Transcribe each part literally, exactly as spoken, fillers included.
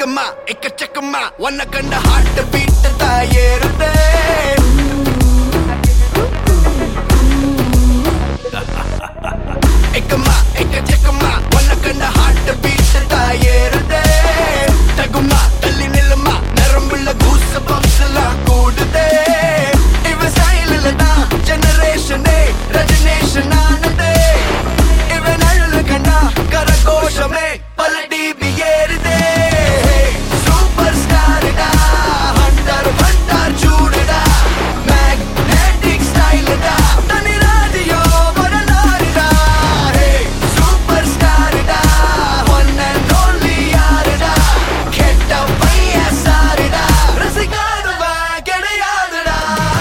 एकमा एक चकमा वन कंड हार्ट बीट तायेरुदे एकमा एक चकमा वन कंड हार्ट बीट तायेरुदे तगुमा तल्ली निलमा नरंबुल्ल गूस बम्स ला कूडुदे इव स्टाइल लदा जनरेशन ए रजनेशन आनदे इव नळुल कंड करकोशमे पलटी बियेरुदे सुपर स्टार डा हंटर भंडार चूडडा मैग्नेटिक स्टाइल डा तनी राडियो बदलारिडा हे सुपर स्टार डा वन एंड ओनली यारडा केट्ट पय्य सारडा रसिकाडुवा केडयादडा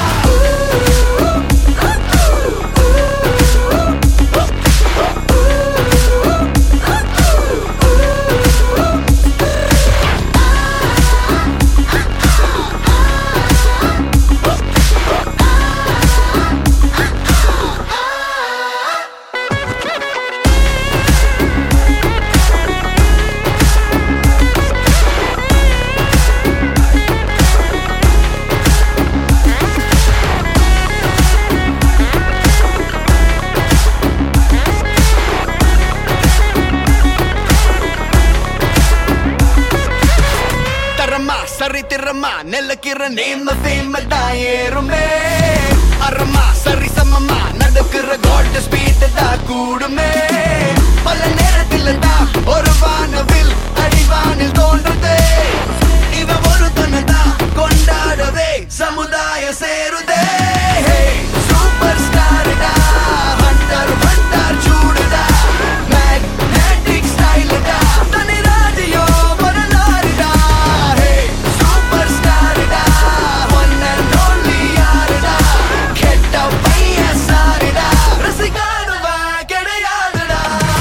சரித்திரமா நெல்லக்கிற நேம ஃபேம தாயேருமே அரமா சரி சமமா நடக்கிற கோல்ட் ஸ்பீட் தா கூடுமே பல நேரத்தில் தா ஒரு வானவில் அடிவானில் தோன்றுதே இவ ஒரு தனதா கொண்டாடவே சமுதாய சேருதே சூப்பர் ஸ்டார் டா ஹண்டர் ஹண்டர் சூடுடா மேக்னெட்டிக் ஸ்டைல் டா தனி ராஜியோ பரலாரிடா சூப்பர் ஸ்டார் டா ஒன் அண்ட் ஓன்லி யாரடா கெட்ட பைய சாரடா ரசிகாடுவா கிடையாதுடா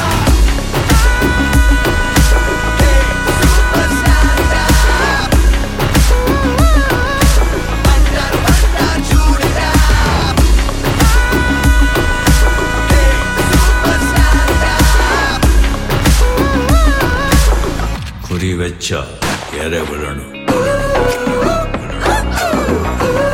சூப்பர் ஸ்டார் டா ஹண்டர் ஹண்டர் சூடுடா சூப்பர் ஸ்டார் டா குறி வச்சா எற விழணும்.